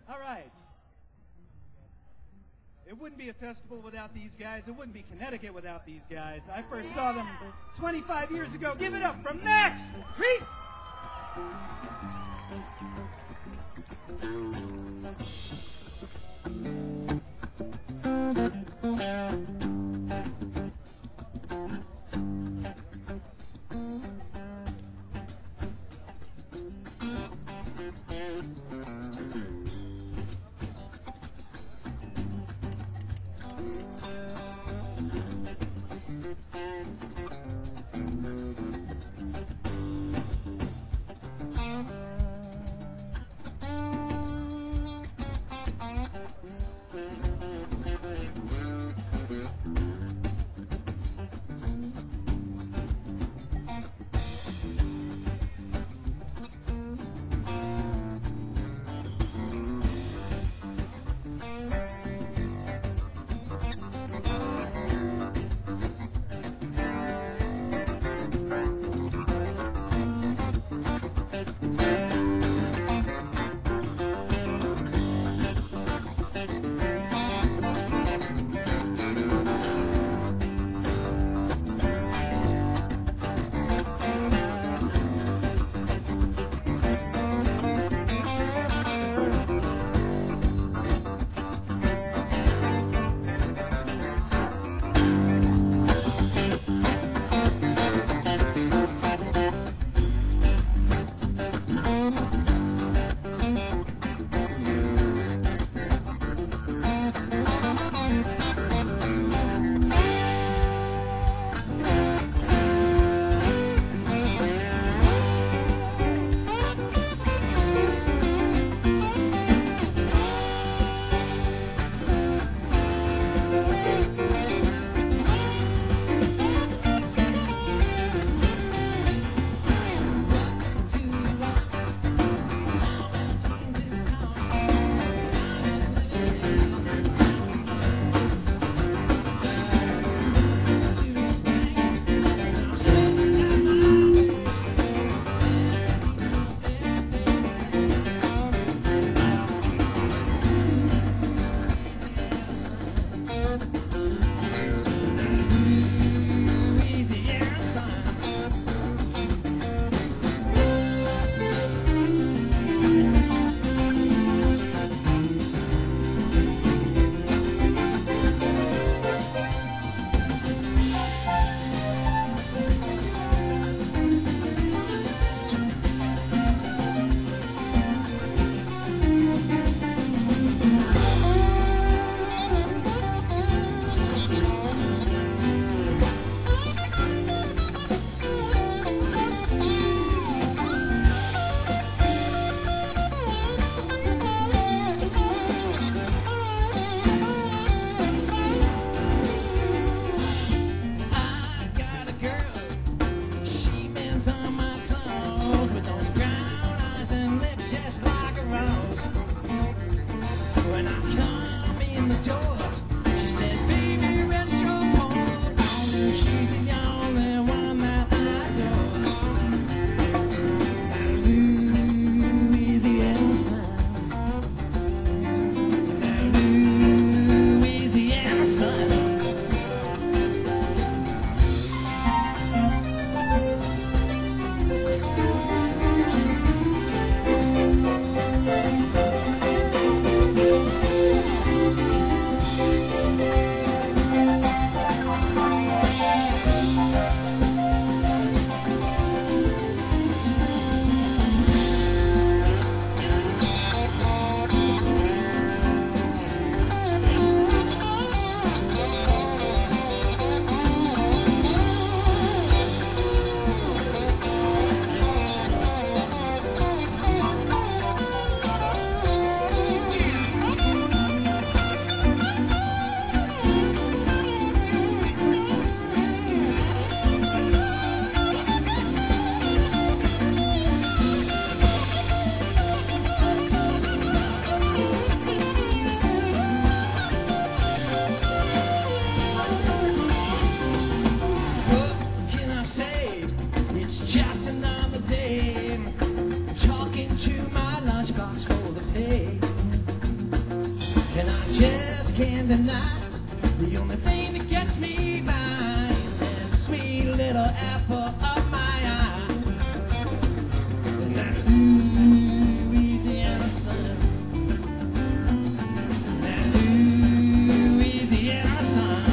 All right. It wouldn't be a festival without these guys. It wouldn't be Connecticut without these guys. I first saw them 25 years ago. Give it up for Max Reed! can't deny. The only thing that gets me by is that sweet little apple of my eye. That Louisiana sun. That Louisiana sun.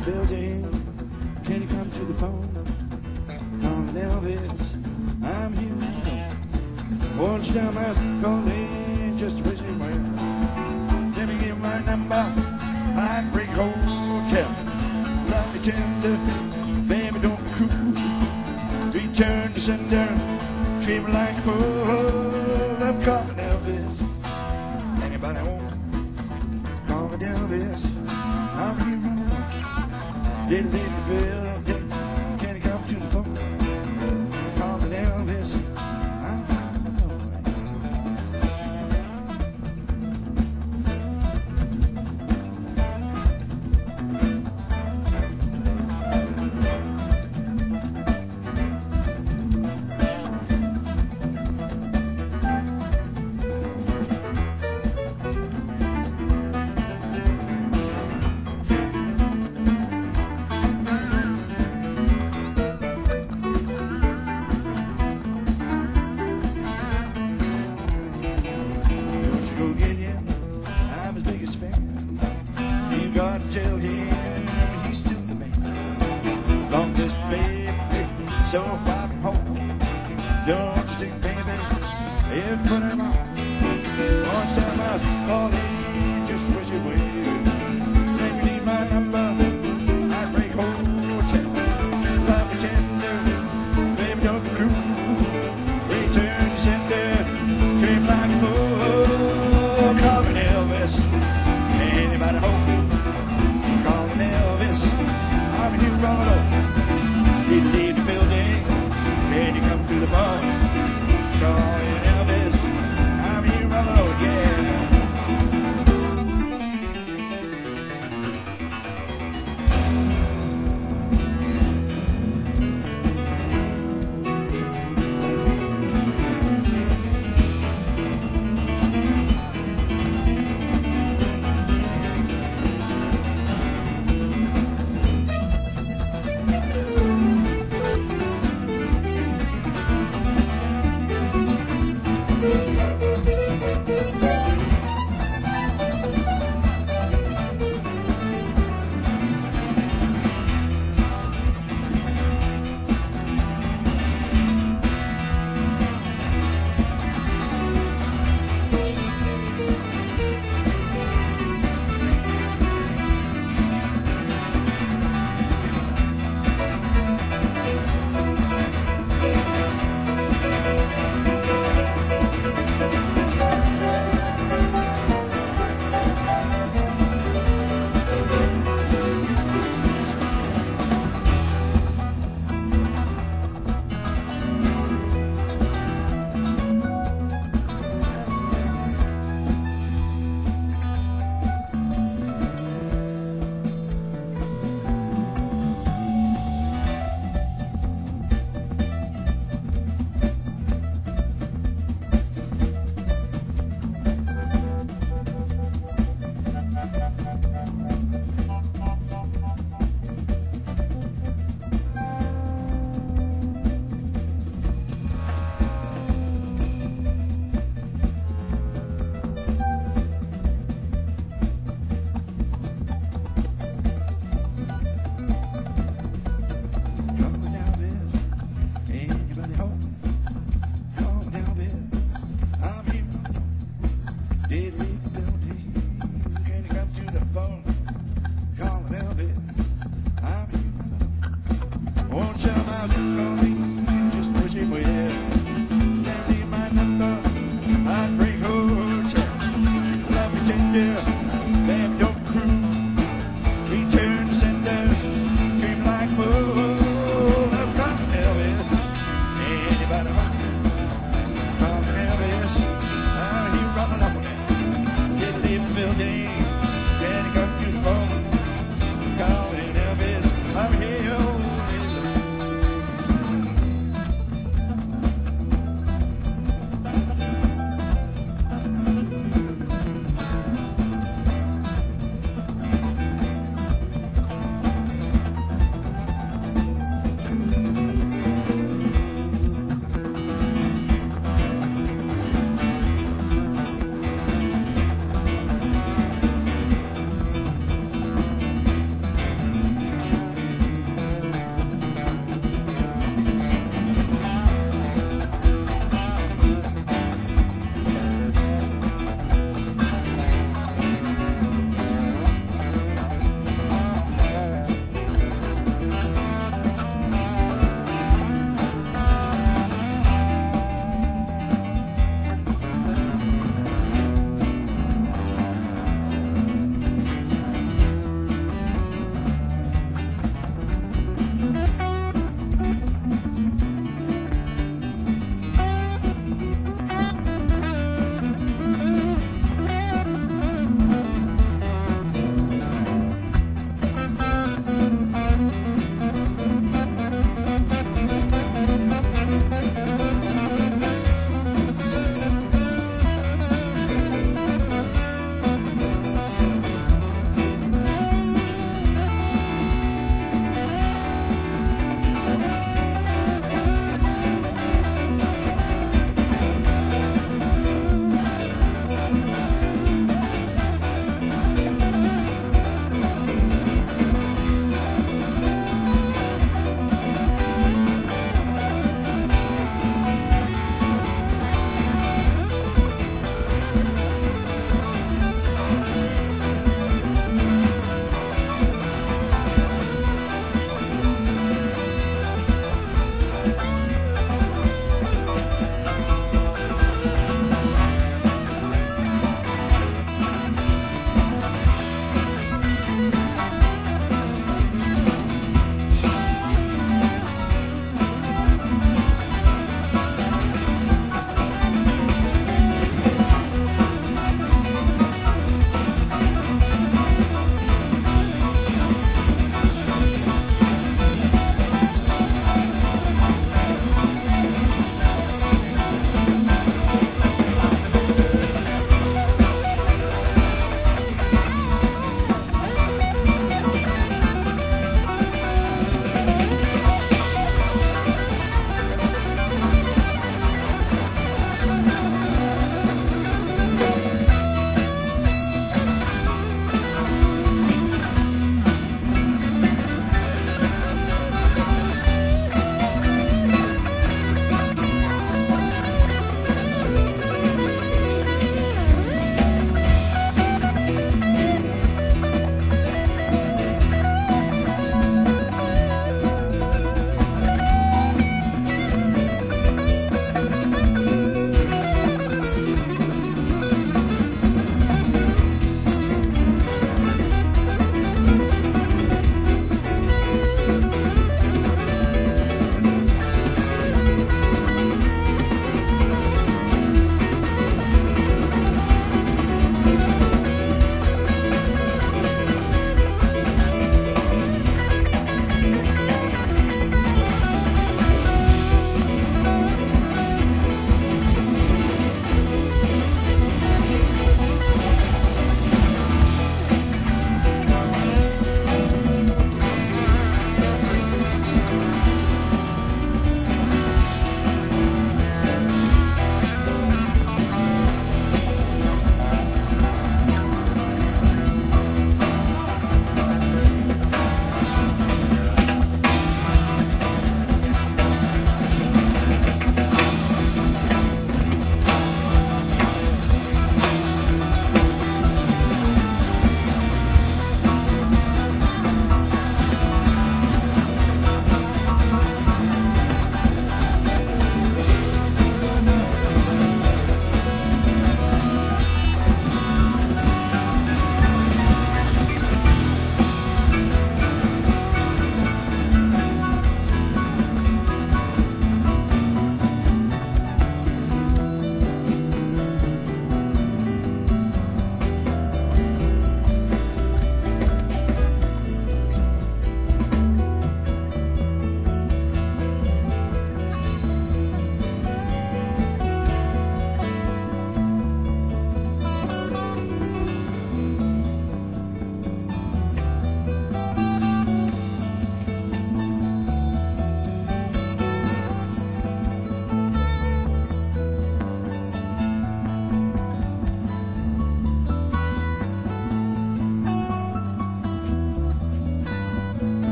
the building. Can you come to the phone? Calling Elvis, I'm here. Won't you tell my calling just to wish him well? Let me give my number. Heartbreak Hotel. Love me tender, baby, don't be cruel. Return to sender, treat me like a fool. I'm calling Elvis. Anybody home? Calling Elvis. I'm here running. Didn't leave the building. Can you come to the phone? Calling Elvis. I'm tell him he's still the man. Long distance, baby, so far from home. Don't you think, baby, if put him on. One time I call him, just wish it would. Then you need my number, Heartbreak Hotel. Love me tender, baby, don't be cruel. Return to sender, treat like a fool. Call me Elvis, anybody home? Calling Elvis, I'm here all alone. You leave the building, then you come to the bar. Calling Elvis, I'm here all alone, yeah.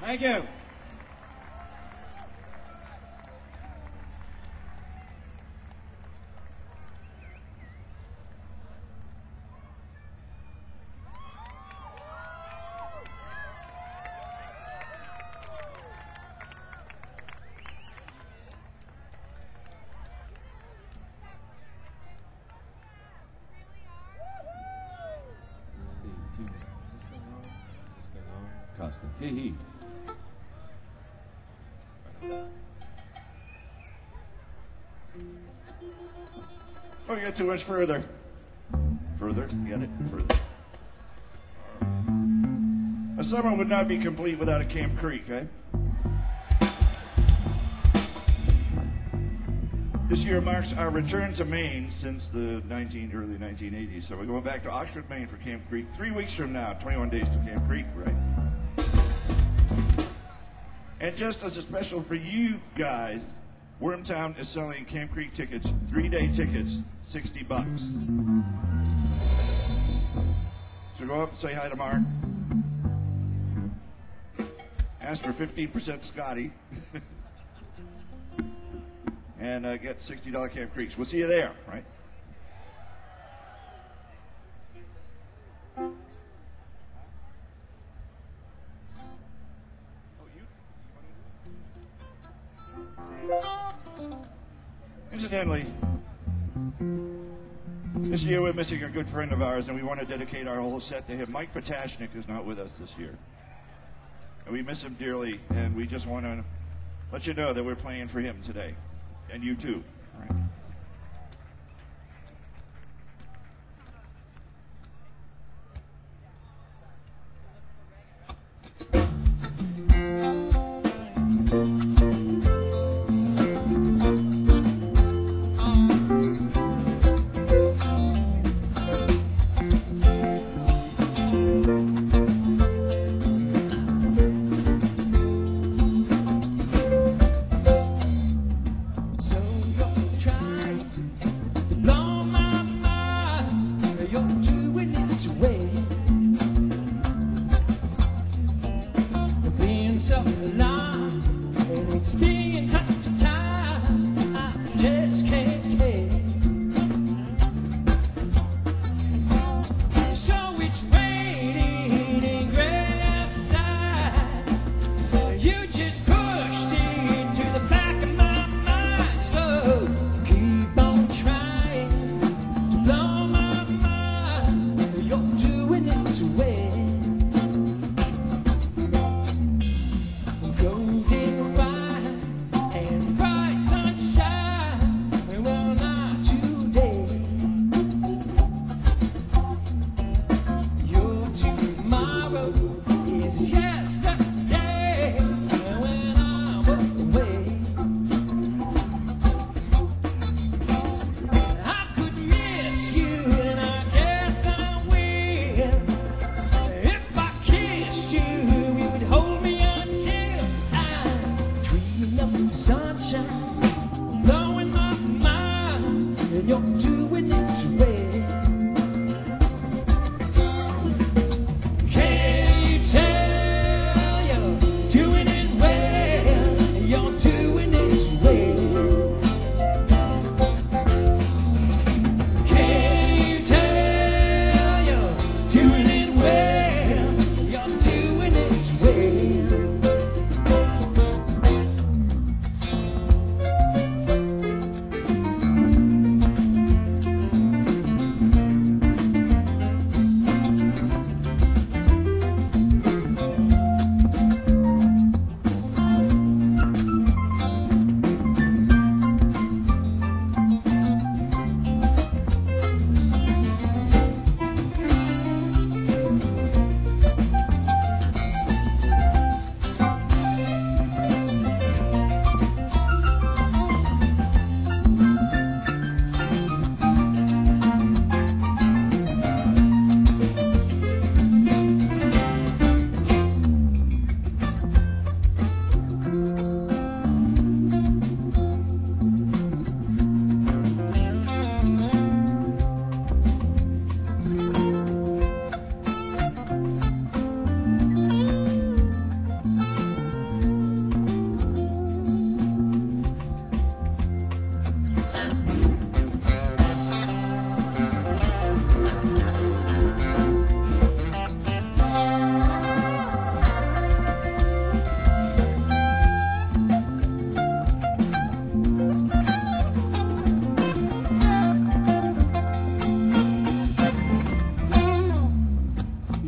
Thank you. Costa. Hey, he. Don't get too much further. Further? Get it? Further. A summer would not be complete without a Camp Creek, eh? This year marks our return to Maine since the early 1980s. So we're going back to Oxford, Maine for Camp Creek. 3 weeks from now, 21 days to Camp Creek, right? And just as a special for you guys, Wormtown is selling Camp Creek tickets, 3-day tickets, $60. So go up and say hi to Mark. Ask for 15% Scotty. And get $60 Camp Creeks. We'll see you there, right? Incidentally, this year we're missing a good friend of ours, and we want to dedicate our whole set to him. Mike Potashnik is not with us this year. And we miss him dearly, and we just want to let you know that we're playing for him today. And you too. All right. So your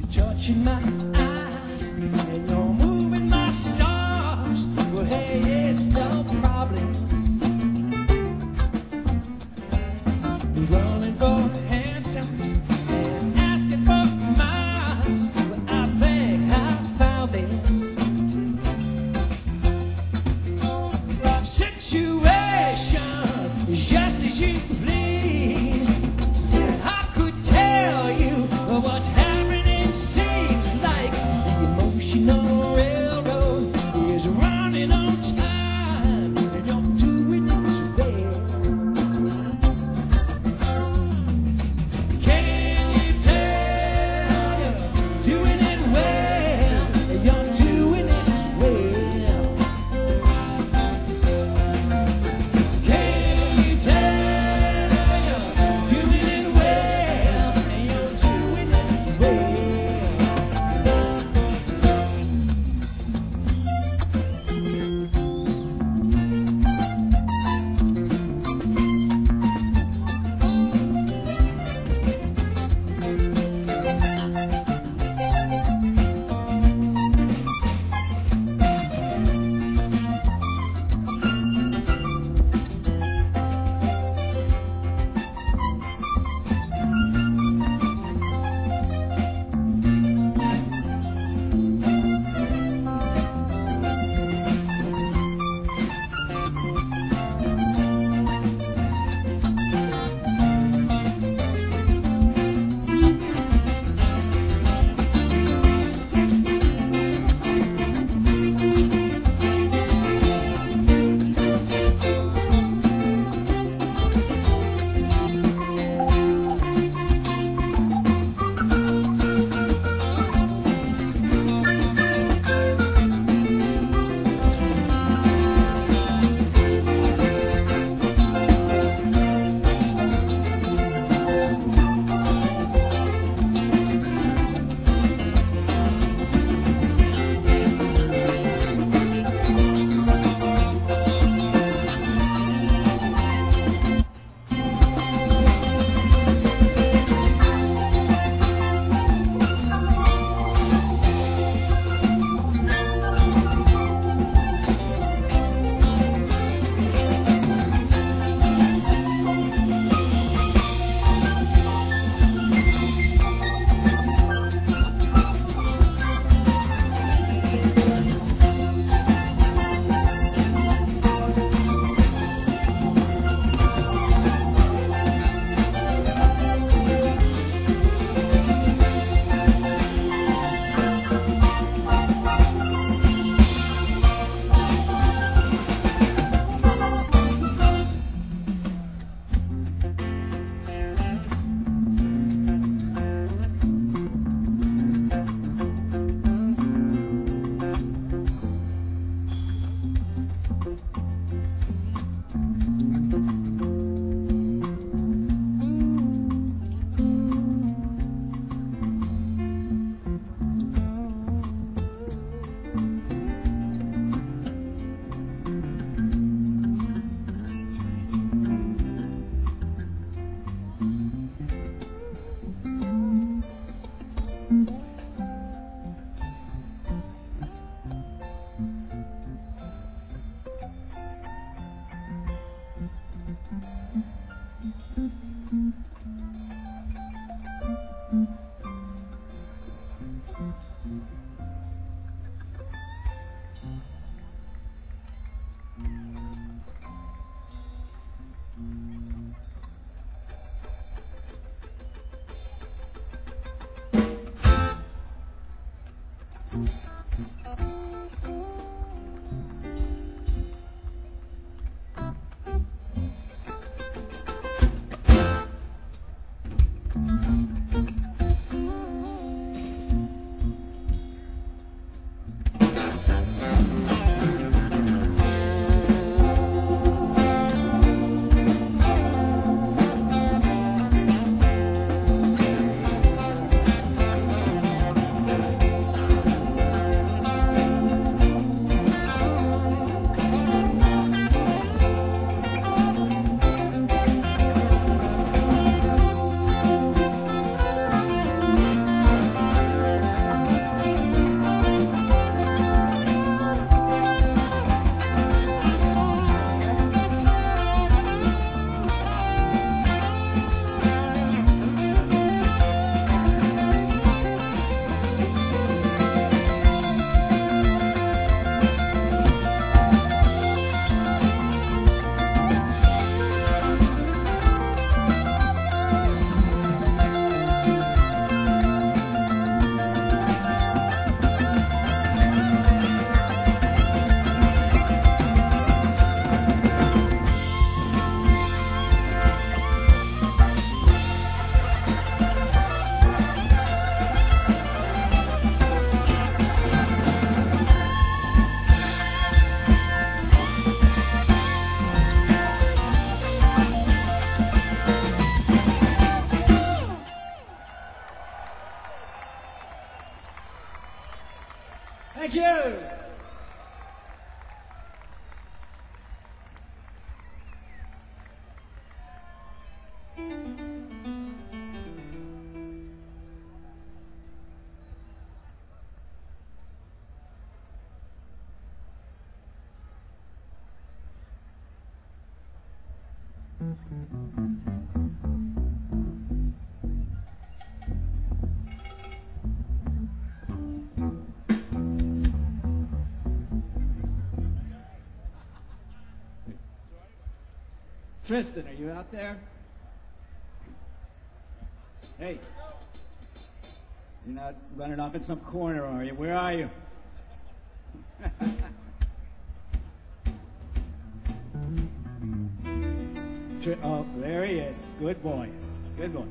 touching my eyes, and you're moving my stars. Well, hey, it's no problem. Running for handsomes and asking for miles. Well, I think I found them. Situation is just as you please. I could tell you what's happening. Seems like the emotional railroad is running on time, and you're doing it well. Can you tell you're doing it well? You're doing it well. Can you tell you're doing it well? And you're doing it well. Thank you. Tristan, are you out there? Hey, you're not running off in some corner, are you? Where are you? Oh, there he is. Good boy. Good boy.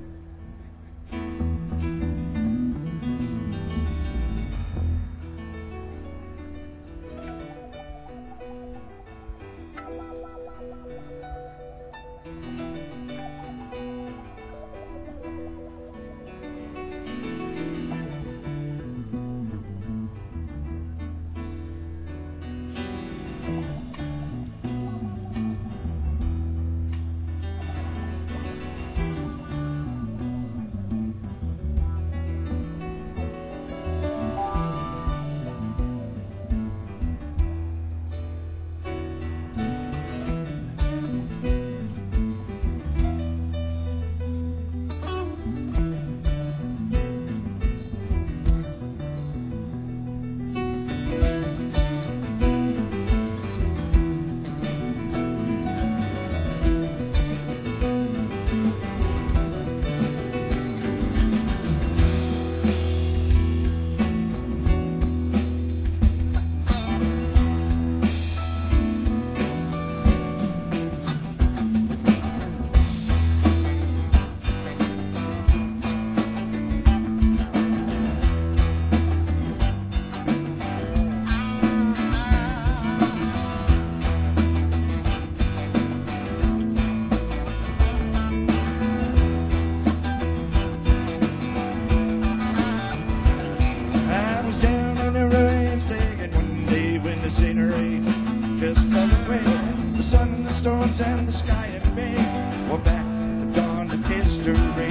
And the sky and me were back at the dawn of history.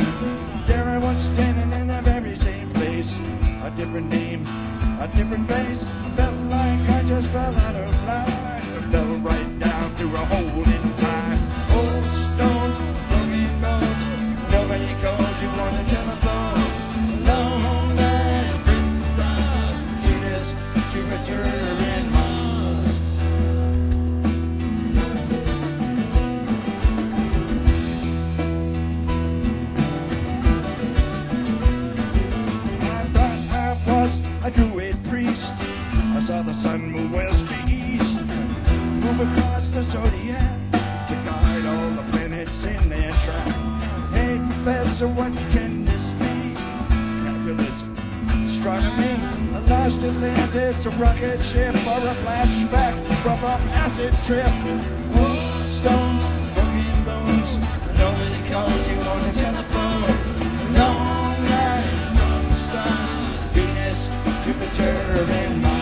There I was standing in the very same place, a different name, a different face. I felt like I just fell out of line. I fell right down through a hole in time. Old stones, broken bones, nobody calls you on the telephone. Long nights, drifts to stars, Venus, Jupiter, and Mars. A druid priest. I saw the sun move west to east, move across the zodiac to guide all the planets in their track. Hey, Professor, what can this be? Calculus, astronomy, a lost Atlantis, a rocket ship, or a flashback from a acid trip. Old stones, broken bones, nobody calls you on the telephone. Long night, northern stars, Venus, Jupiter, and Mars.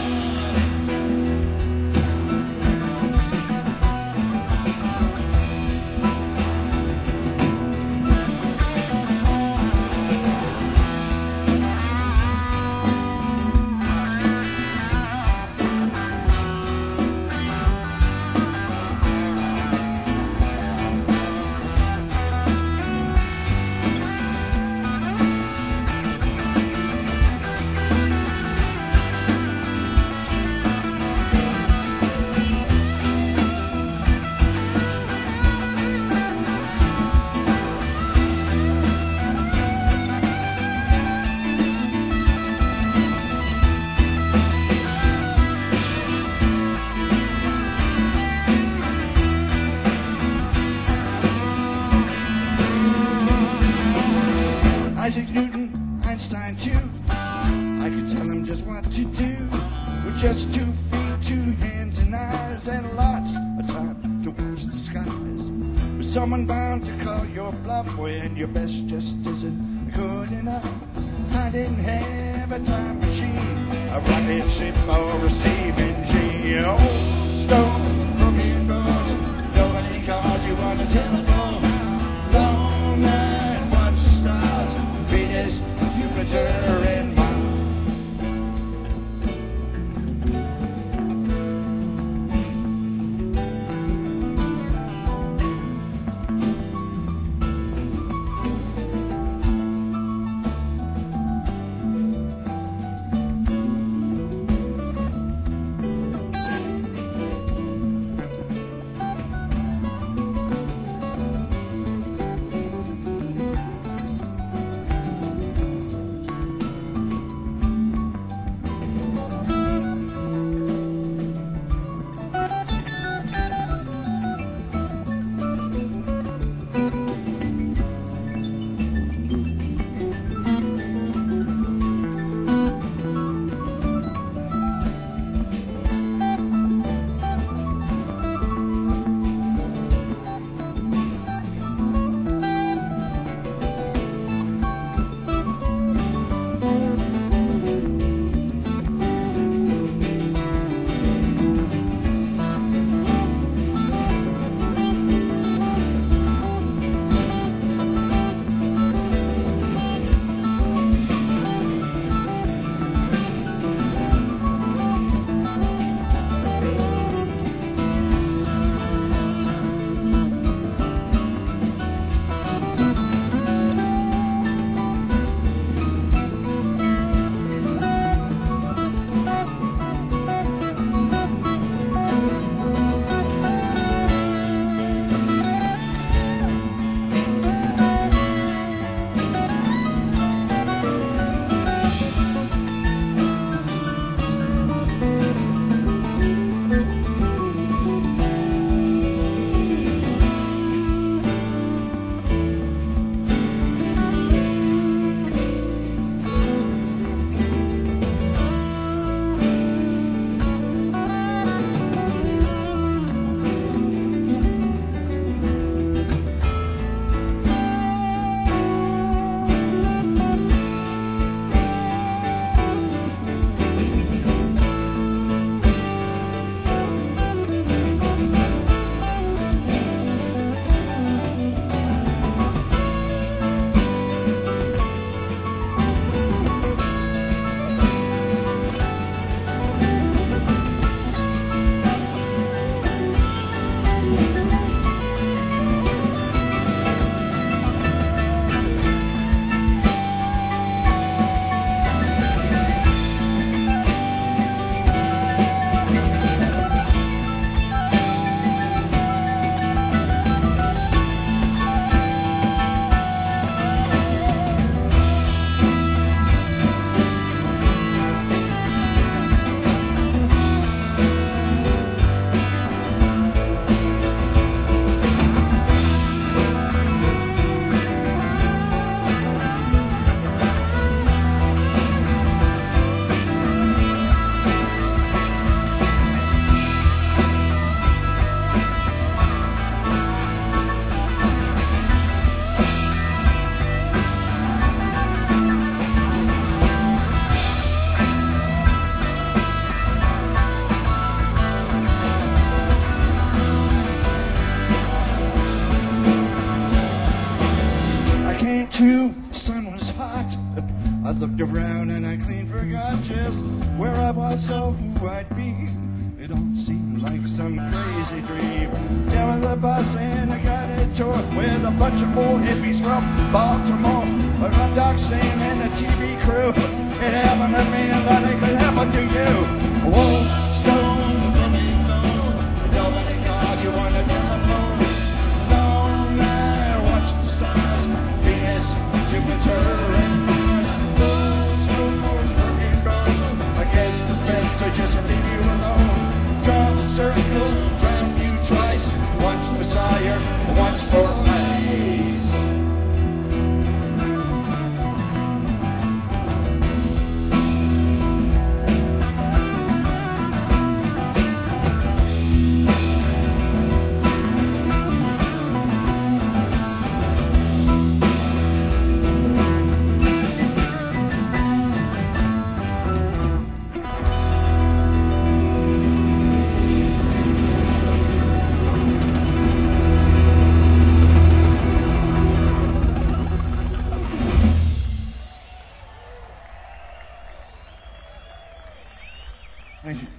Isaac Newton, Einstein too. I could tell him just what to do. With just 2 feet, 2 hands and eyes, and lots of time to watch the skies. With someone bound to call your bluff when your best just isn't good enough. I didn't have a time machine, a rocket ship or a Stephen G. Old stone, broken bones, nobody calls you on the telephone. Long night, watch the stars, Venus, Jupiter, and Mars. I looked around and I clean forgot just where I was or who I'd be. It all seemed like some crazy dream. There was a bus and I got a tour with a bunch of old hippies from Baltimore. A rough dog stand and a TV crew. It happened to me and thought it could happen to you. Old stone, living alone. Nobody called you on the telephone. Long night, watch the stars. Venus, Jupiter, and Mars. Those rumors working wrong. I get the best to just leave you alone. Draw the circle, round you twice. Once for sire, once for praise. Thank you.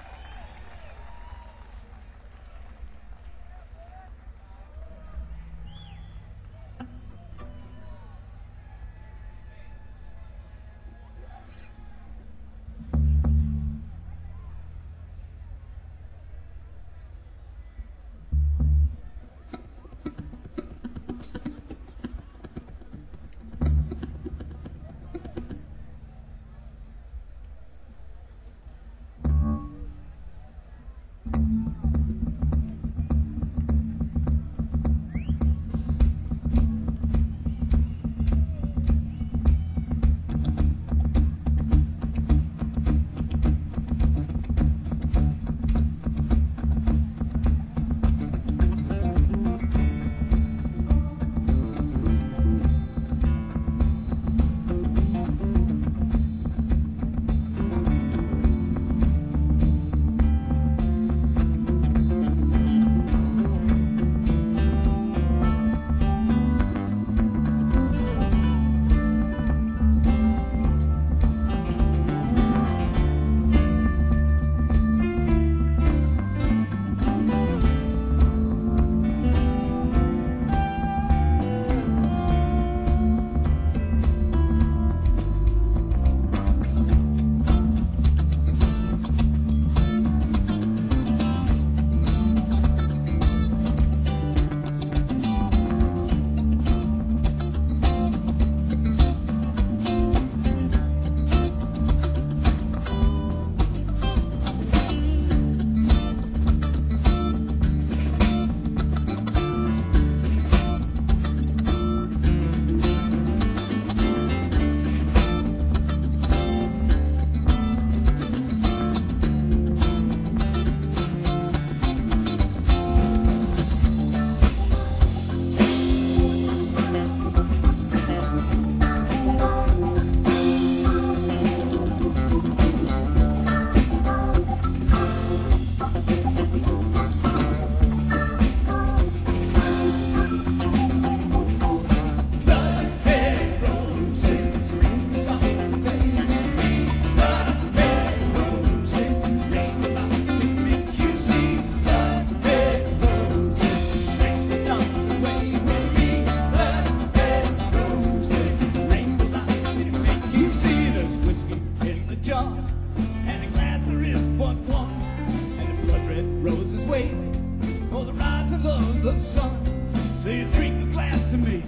the sun. So you drink the glass to me,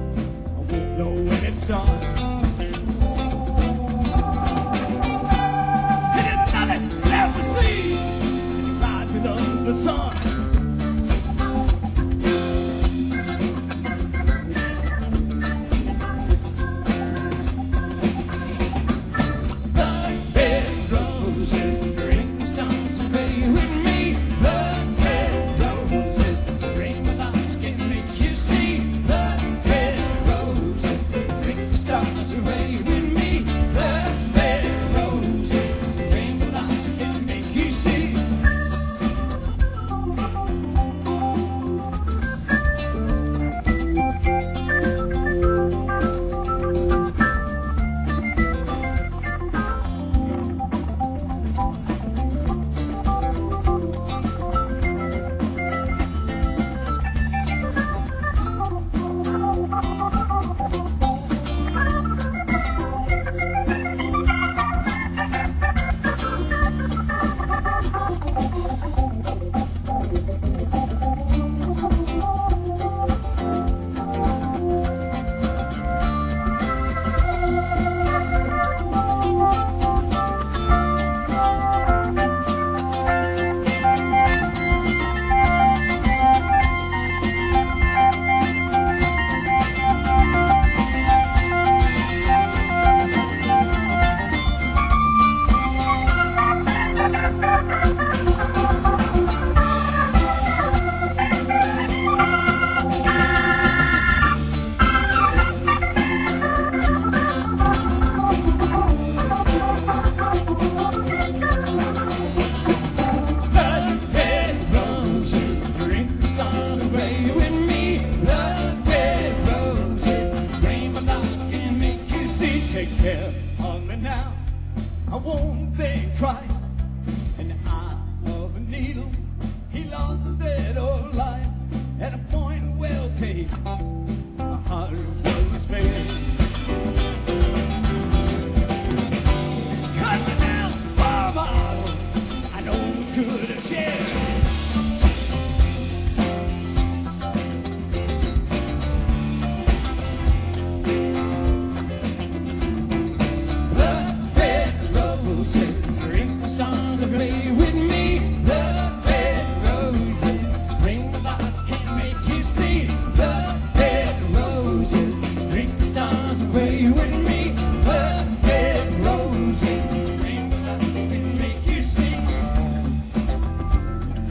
I won't know when it's done. And nothing left to see, rising up the sun. Take care of me now, I won't think twice. roses. Blood red roses, bring the stars and play with me. Blood red roses, bring the lights, can't make you see. Blood red roses, bring the stars and play with me. Blood red roses, bring the lights, can't make you see.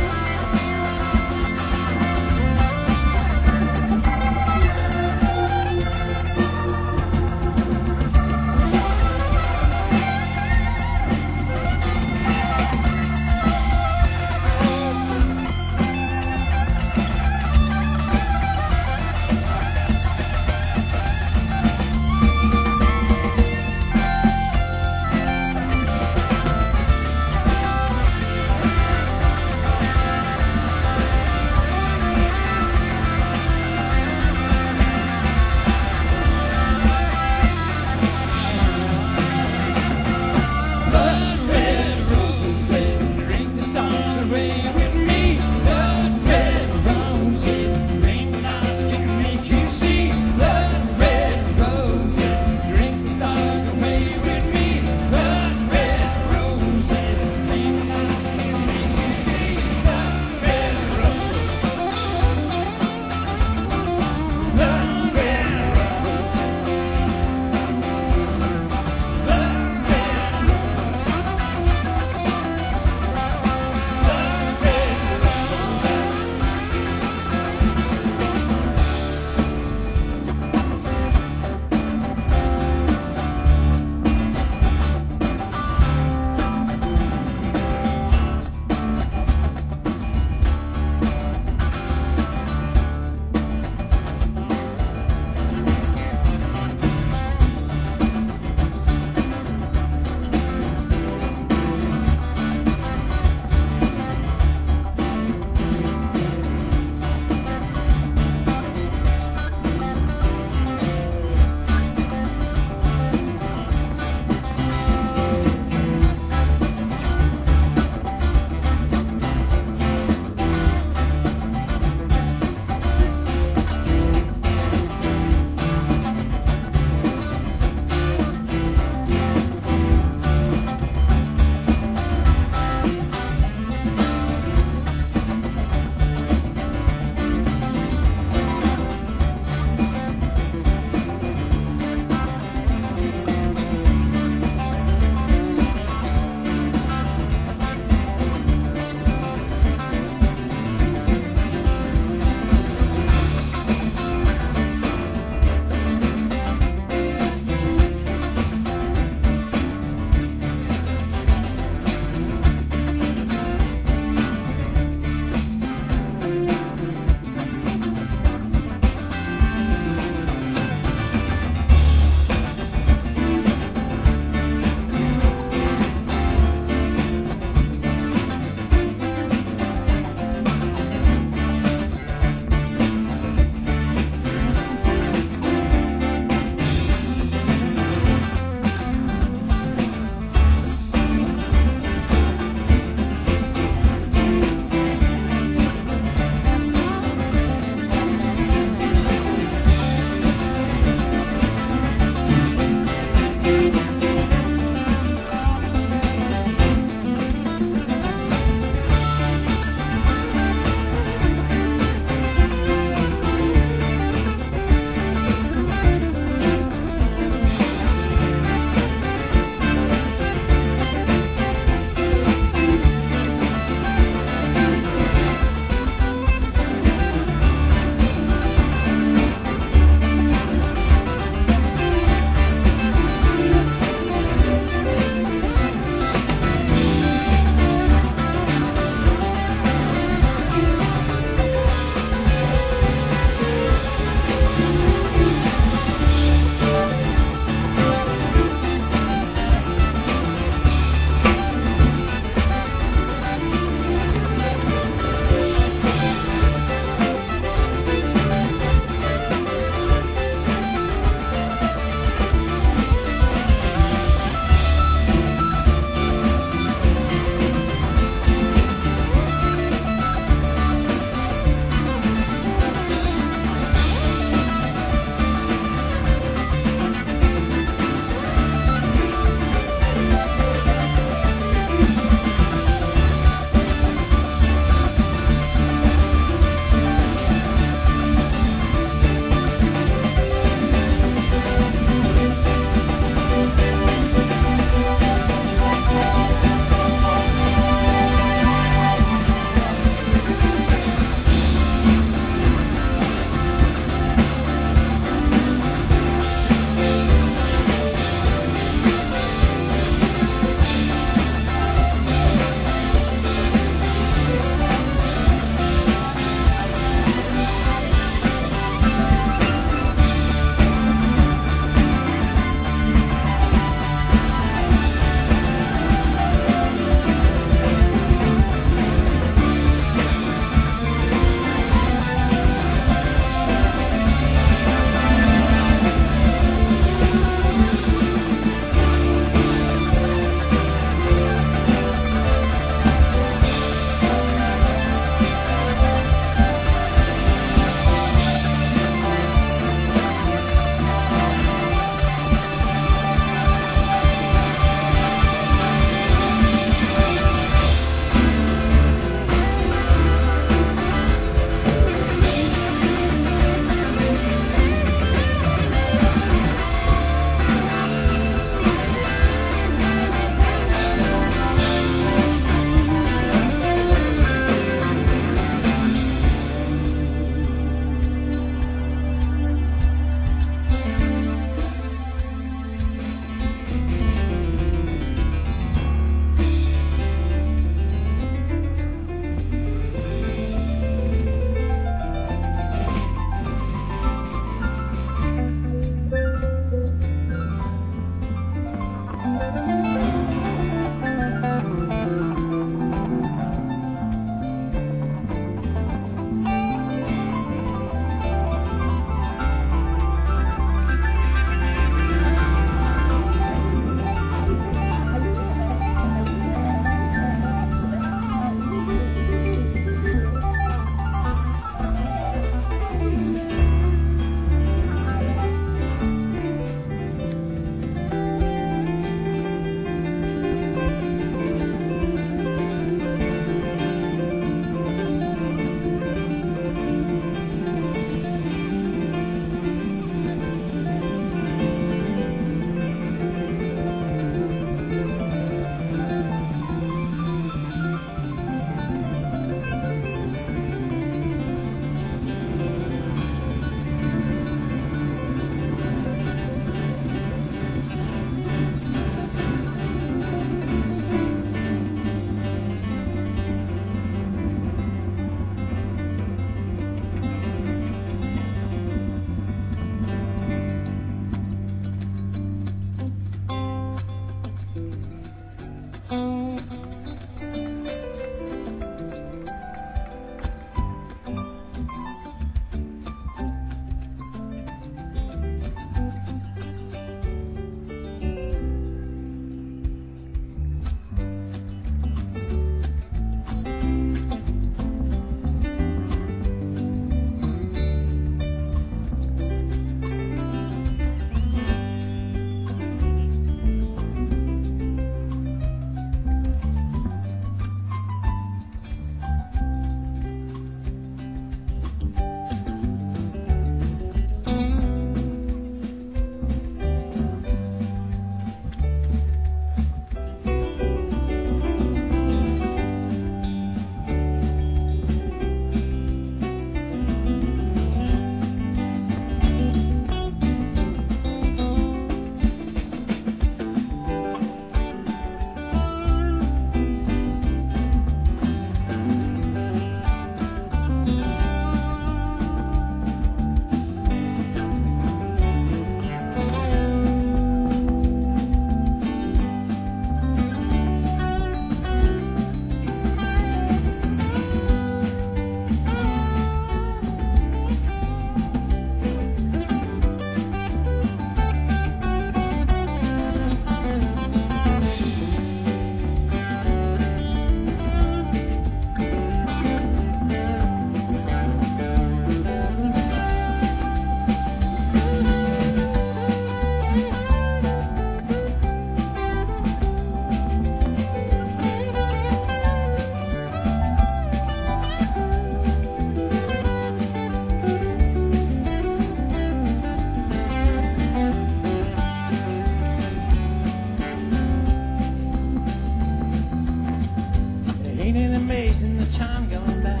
time gone by.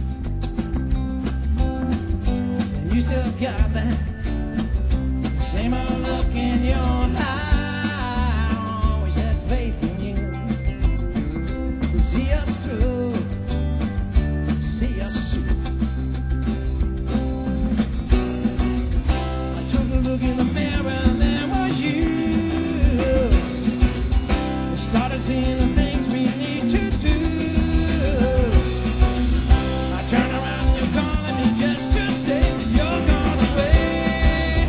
And you still got that same old look in your eye. Always had faith in you. See us through, see us through. I took a look in the mirror and there was you. I started seeing the things we need to do. I turned around and you're calling me just to say that you're gone away.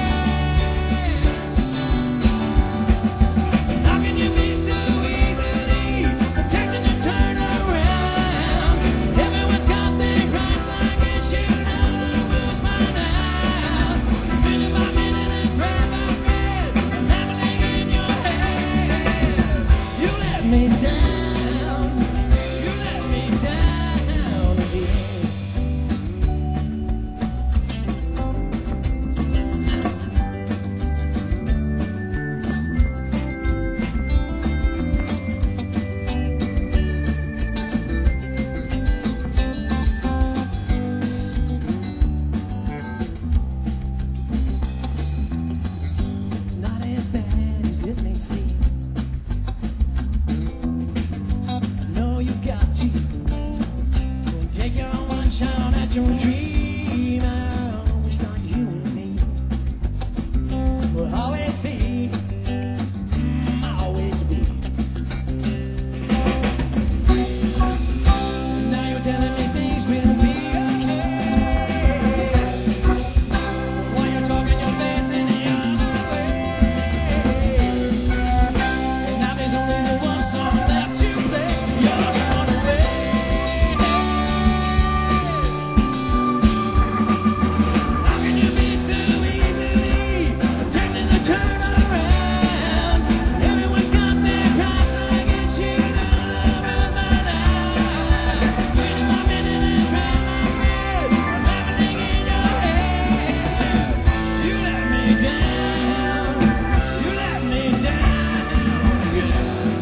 How can you be so easily taking a turn around? Everyone's got their price, I guess you know the rules by now. Minute by minute and breath by breath, and everything in your head. You let me down, you let me down again. It's not as bad as it may seem. I know you got to take your one shot at your dream. I always thought you and me would always be, always be. Now you're telling me things will be okay. While you're talking your face in the other way. And now there's only the one song left to play. You're gone away. How can you be so easily taking the turn around? Everyone's got their price, I guess you know the rules by now. Minute by minute and breath by breath, and everything in your head. You let me down, you let me down, yeah.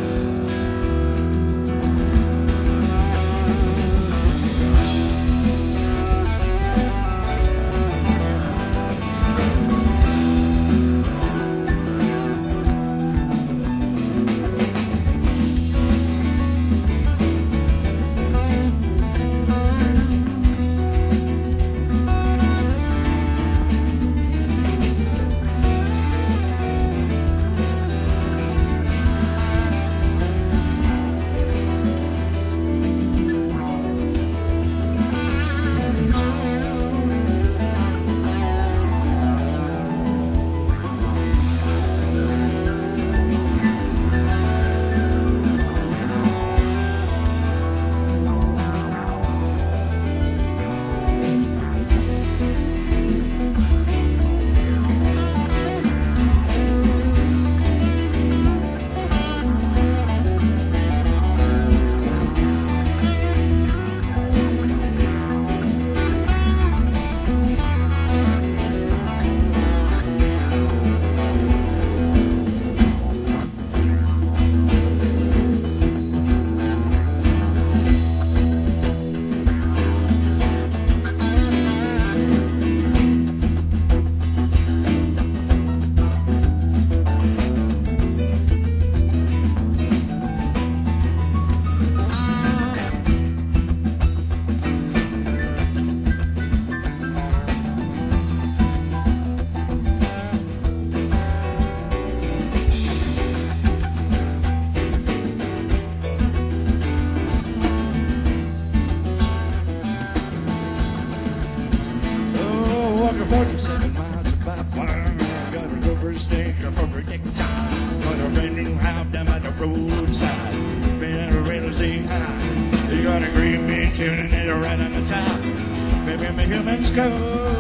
Oh, walking 47 miles about one. Gotta go for a steak or for a dick time. Got a brand new house down by the roadside. Been a real estate high. You got a green bean tuning it right on the top. Baby, I'm a human skull.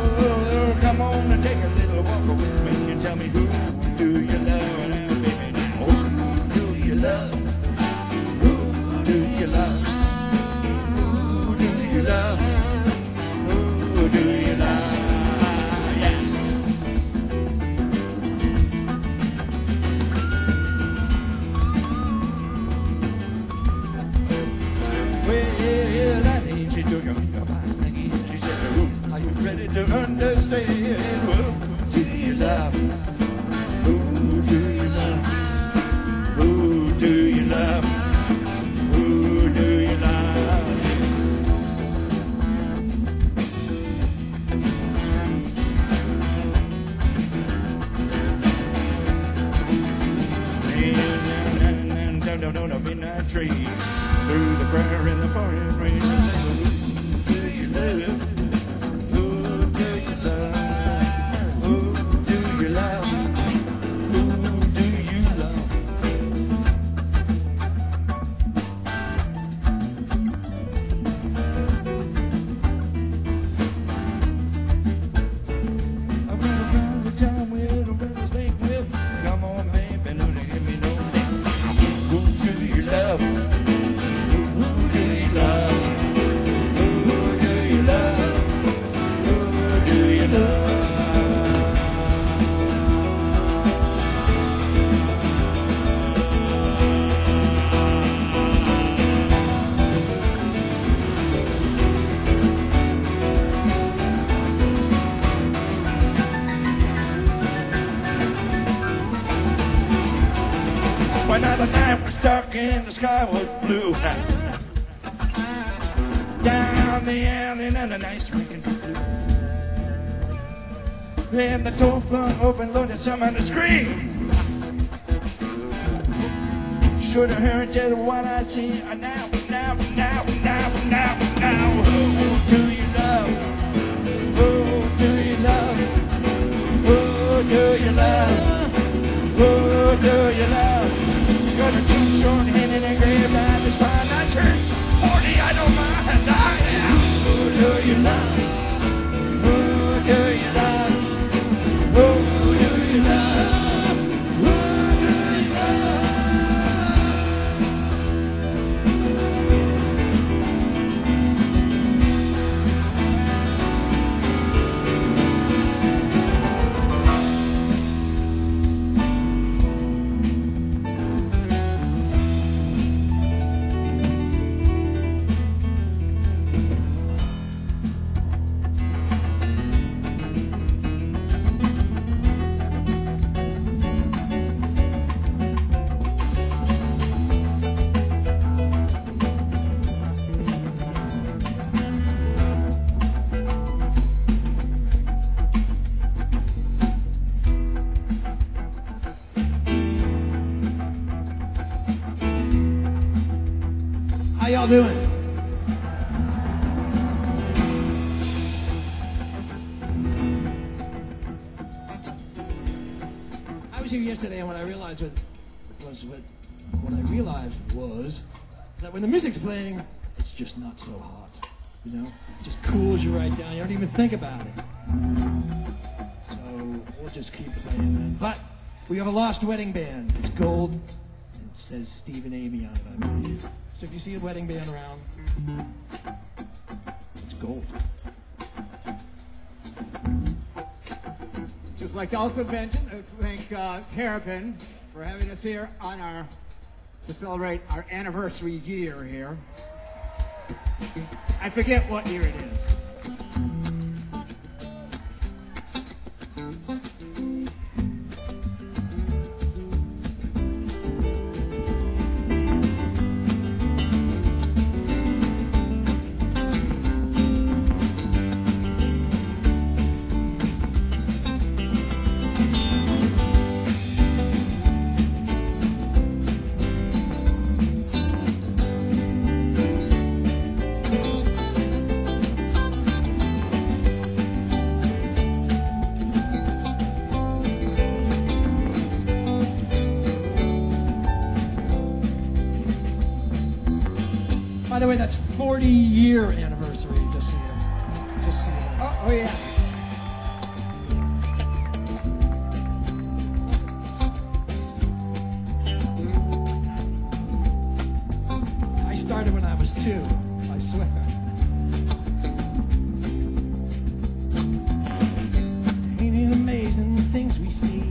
Come on and take a little walk with me and tell me who do you love now, baby, now. Who do you love? Who do you love? Who do you love? Who do you love? Yeah. Well, way down on a midnight train through the prayer in the pouring rain. I say, who do you love? Who do you love? Who do you love? Who do you love? I've run around the town with a brother's big whip. Come on, baby, no, to give me no name. Who do you love? Who do you love? Who do you love? Who do you love? One other night was dark and the sky was blue. Down the alley and a nice rain flew. And the door flung open, Lord, and someone screamed. Should have heard just what I see. Now. Who do you love? Who do you love? Who do you love? Who do you love? Got a too short hand in a grave by this fine I turn 40, I don't mind. I am. Who do you love? Who do you love? Who do you love? Who do you love? How y'all doing? I was here yesterday, and what I realized was that when the music's playing, it's just not so hot. You know, it just cools you right down. You don't even think about it. So we'll just keep playing then. But we have a lost wedding band. It's gold. It says Steve and Amy on it, I believe. So if you see a wedding band around, it's gold. Just like to also mention, thank Terrapin for having us here to celebrate our anniversary year here. I forget what year it is. By the way, that's 40-year anniversary, just so you know. Oh yeah. I started when I was 2, I swear. Ain't it amazing the things we see?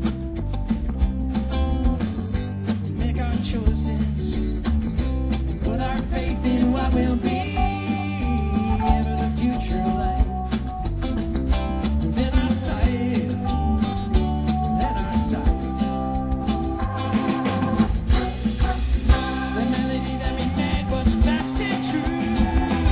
We make our choices and put our faith in what will be. Ever the future light. Within our sight. Within our sight. The melody that we made was fast and true.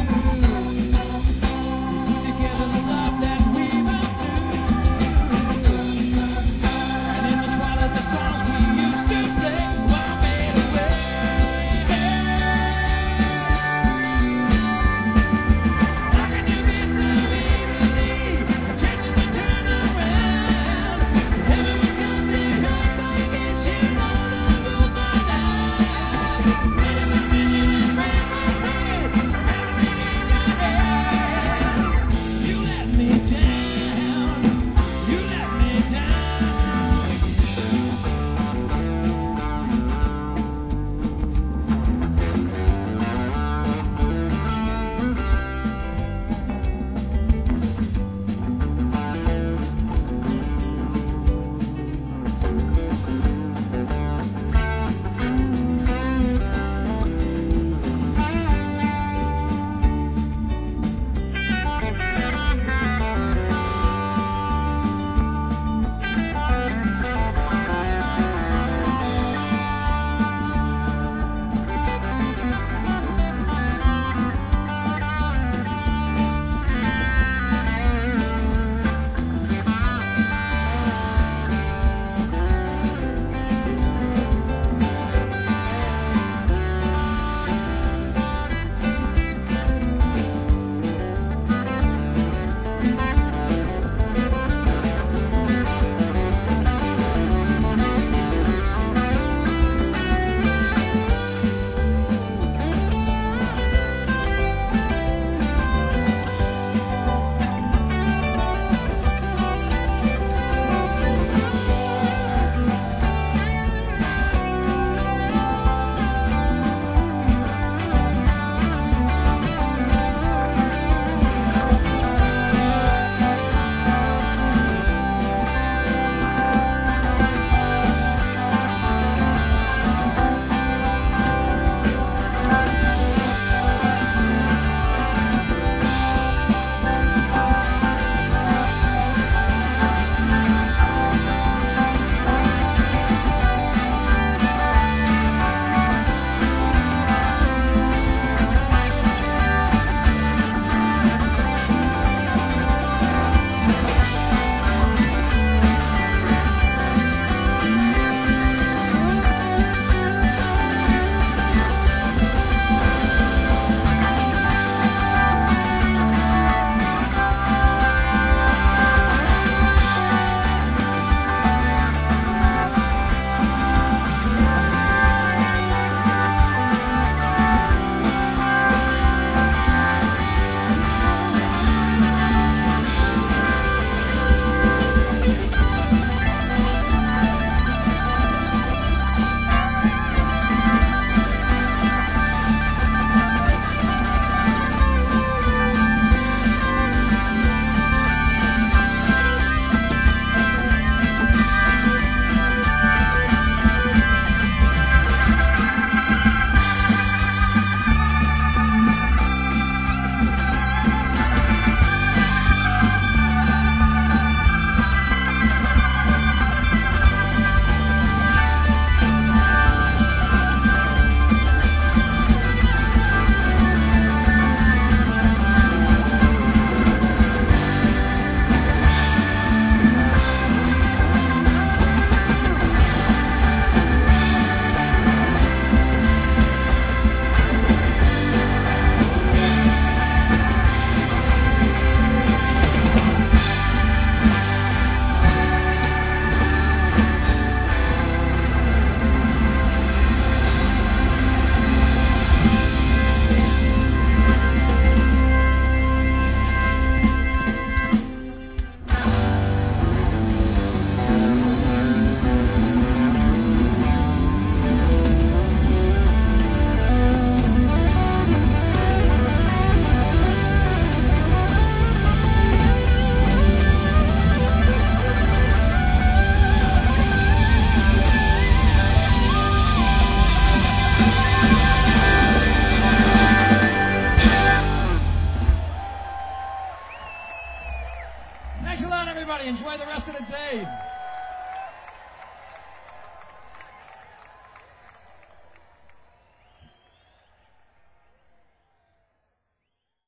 Hey.